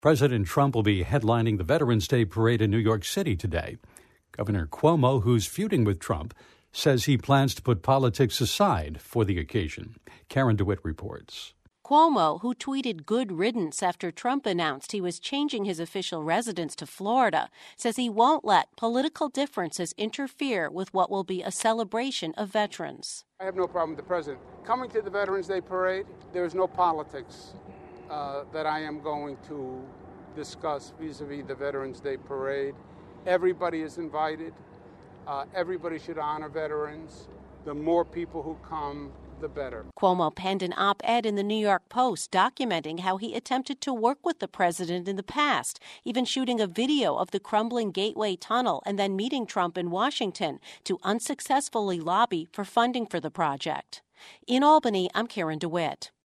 President Trump will be headlining the Veterans Day Parade in New York City today. Governor Cuomo, who's feuding with Trump, says he plans to put politics aside for the occasion. Karen DeWitt reports. Cuomo, who tweeted good riddance after Trump announced he was changing his official residence to Florida, says he won't let political differences interfere with what will be a celebration of veterans. I have no problem with the president coming to the Veterans Day Parade. There is no politics that I am going to discuss vis-a-vis the Veterans Day Parade. Everybody is invited. Everybody should honor veterans. The more people who come, the better. Cuomo penned an op-ed in the New York Post documenting how he attempted to work with the president in the past, even shooting a video of the crumbling Gateway Tunnel and then meeting Trump in Washington to unsuccessfully lobby for funding for the project. In Albany, I'm Karen DeWitt.